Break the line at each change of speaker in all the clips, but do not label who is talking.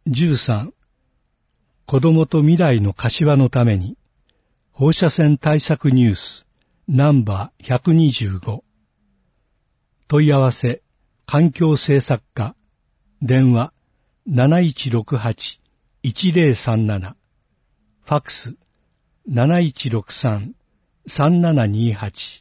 13、子供と未来の柏のために、放射線対策ニュース、ナンバー125。問い合わせ、環境政策課、電話、7168-1037、ファックス、7163-3728。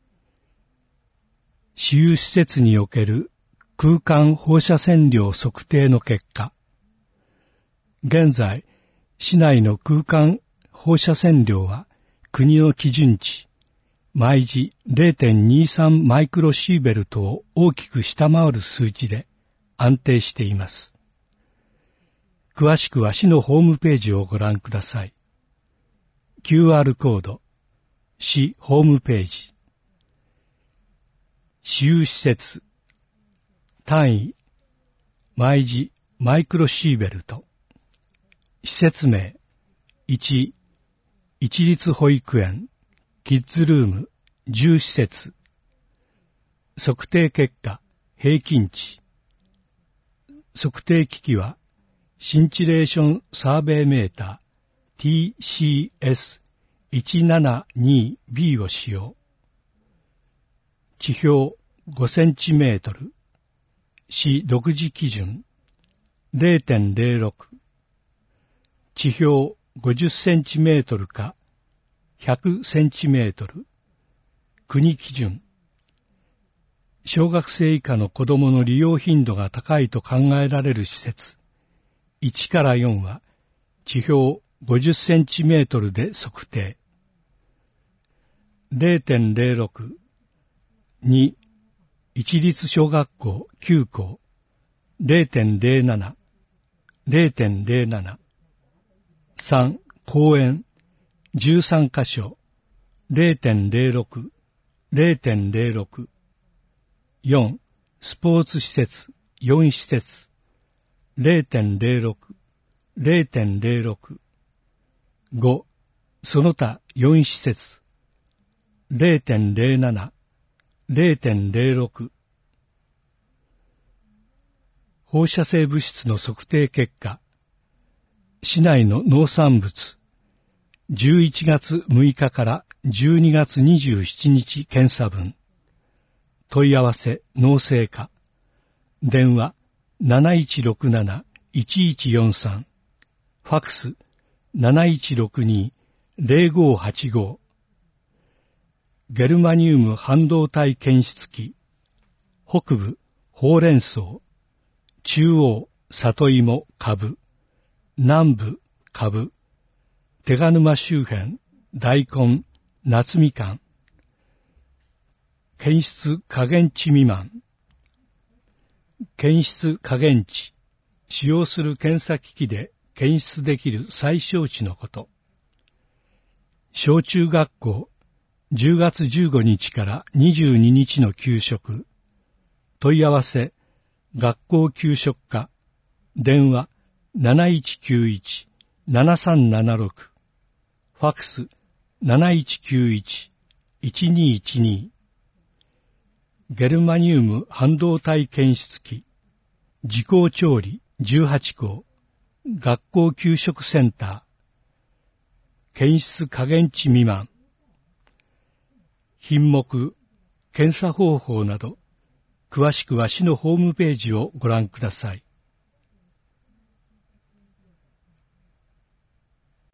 私有施設における空間放射線量測定の結果、現在、市内の空間放射線量は国の基準値、毎時 0.23 マイクロシーベルトを大きく下回る数値で安定しています。詳しくは市のホームページをご覧ください。QR コード、市ホームページ。私有施設、単位、毎時マイクロシーベルト。施設名、1、一律保育園、キッズルーム、10施設。測定結果、平均値。測定機器は、シンチレーションサーベイメーター TCS172B を使用。地表5センチメートル。市独自基準 0.06。地表50センチメートルか100センチメートル。国基準。小学生以下の子供の利用頻度が高いと考えられる施設。1から4は地表50センチメートルで測定。0.06。2、一律小学校9校。0.07。0.07。3、公園13カ所。0.06。0.06。4、スポーツ施設4施設。0.06。0.06。5、その他4施設。0.07。0.06。放射性物質の測定結果、市内の農産物、11月6日から12月27日検査分。問い合わせ農政課。電話7167-1143。ファックス7162-0585。ゲルマニウム半導体検出器。北部ほうれん草。中央里芋株。南部株。手賀沼周辺大根夏みかん。検出下限値未満。検出下限値。使用する検査機器で検出できる最小値のこと。小中学校10月15日から22日の給食。問い合わせ学校給食課。電話7191-7376。ファックス7191-1212。ゲルマニウム半導体検出器。時効調理18項。学校給食センター。検出下限値未満。品目、検査方法など、詳しくは市のホームページをご覧ください。